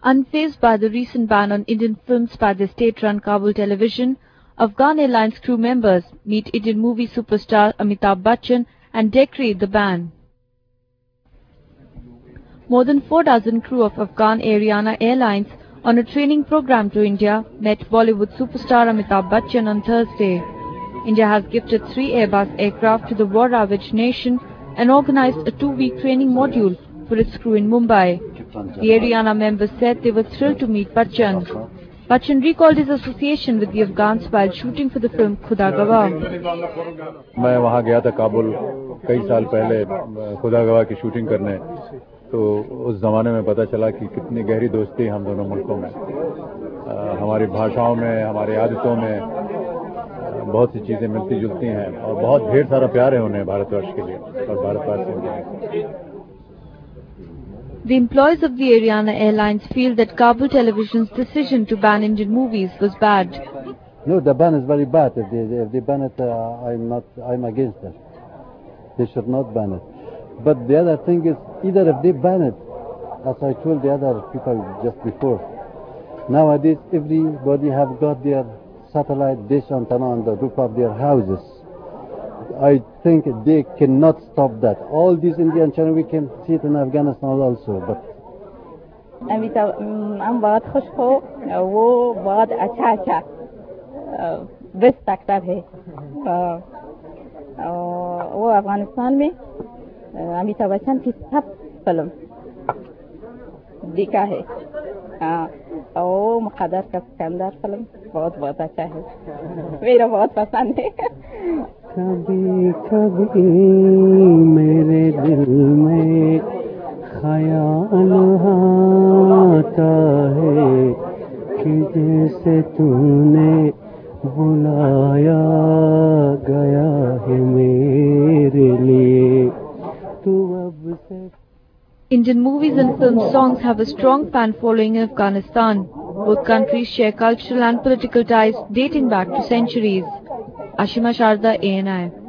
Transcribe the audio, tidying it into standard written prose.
Unfazed by the recent ban on Indian films by the state-run Kabul television, Afghan Airlines crew members meet Indian movie superstar Amitabh Bachchan and decree the ban. More than 4 dozen crew of Afghan Ariana Airlines on a training program to India met Bollywood superstar Amitabh Bachchan on Thursday. India has gifted 3 Airbus aircraft to the war-ravaged nation and organized a 2-week training module for its crew in Mumbai. The Ariana members said they were thrilled to meet Bachchan. Bachchan recalled his association with the Afghans while shooting for the film Khuda Gawah. मैं वहाँ गया था काबुल कई साल पहले खुदा गवाह की शूटिंग करने, तो उस ज़माने में पता चला कि कितनी गहरी दोस्ती हम दोनों मुल्कों में, हमारी भाषाओं में, हमारी आदतों में बहुत सी चीज़ें मिलती जुलती हैं और बहुत ढेर सारा प्यार है उन्हें भारतवर्ष के लिए और भारतवासियों के लिए. The employees of the Ariana Airlines feel that Kabul television's decision to ban Indian movies was bad. No, the ban is very bad. If they ban it, I'm against it. They should not ban it. But the other thing is, either if they ban it, as I told the other people just before, nowadays everybody have got their satellite dish antenna on the roof of their houses. I think they cannot stop that. All these Indian channels, we can see it in Afghanistan also. But हम बहुत खुश हो, वो बहुत अच्छा best actor है. वो अफगानिस्तान में अमिताभ बच्चन की सब फिल्म देखा है. वो मुकद्दर का शानदार फिल्म बहुत अच्छा है, मेरा बहुत पसंद है. कभी कभी मेरे दिल में ख्याल आता है कि जैसे तूने बुलाया गया है मेरे लिए तू अब से. Indian movies and film songs have a strong fan following in Afghanistan. Both countries share cultural and political ties dating back to centuries. Ashima Sharda, ANI.